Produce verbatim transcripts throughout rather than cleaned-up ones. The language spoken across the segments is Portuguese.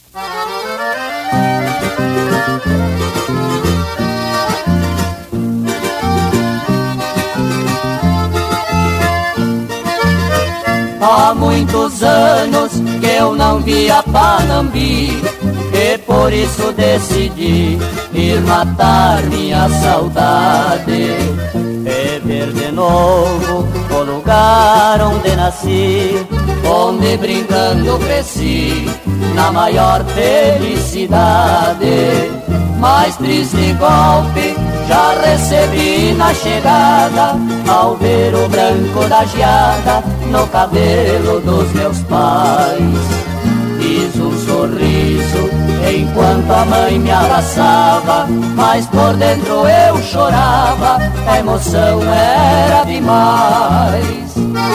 Há muitos anos que eu não via Panambi, e por isso decidi ir matar minha saudade e ver de novo o lugar onde nasci, onde brincando cresci na maior felicidade. Mais triste golpe já recebi na chegada, ao ver o branco da geada no cabelo dos meus pais. Fiz um sorriso enquanto a mãe me abraçava, mas por dentro eu chorava, a emoção era demais.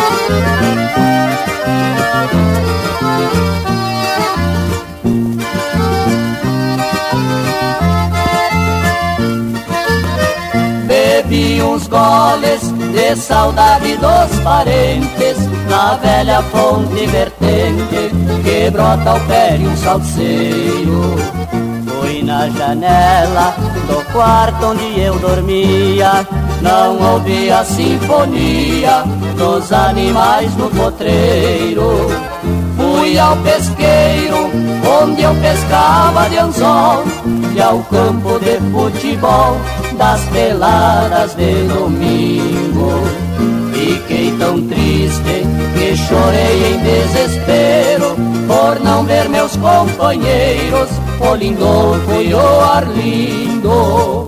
Bebi uns goles de saudade dos parentes na velha fonte vertente que brota ao pé de um salseiro. Fui na janela do quarto onde eu dormia, não ouvi a sinfonia dos animais no potreiro. Fui ao pesqueiro onde eu pescava de anzol e ao campo de futebol das peladas de domingo. Fiquei tão triste que chorei em desespero por não ver meus companheiros, o Lindolfo e o Arlindo.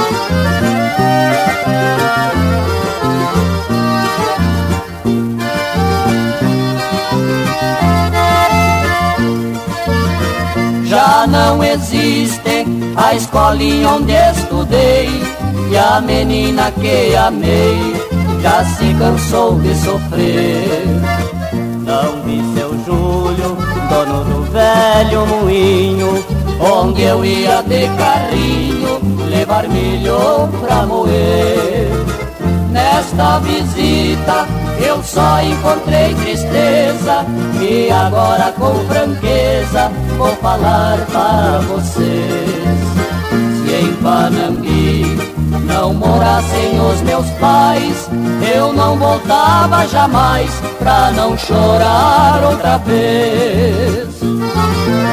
Já não existe a escolinha onde estudei, e a menina que amei já se cansou de sofrer. Não vi seu Júlio, dono do velho moinho, onde eu ia de carrinho levar milho pra moer. Nesta visita eu só encontrei tristeza, e agora com franqueza vou falar para vocês. Se em Panambi não morassem os meus pais, eu não voltava jamais pra não chorar outra vez.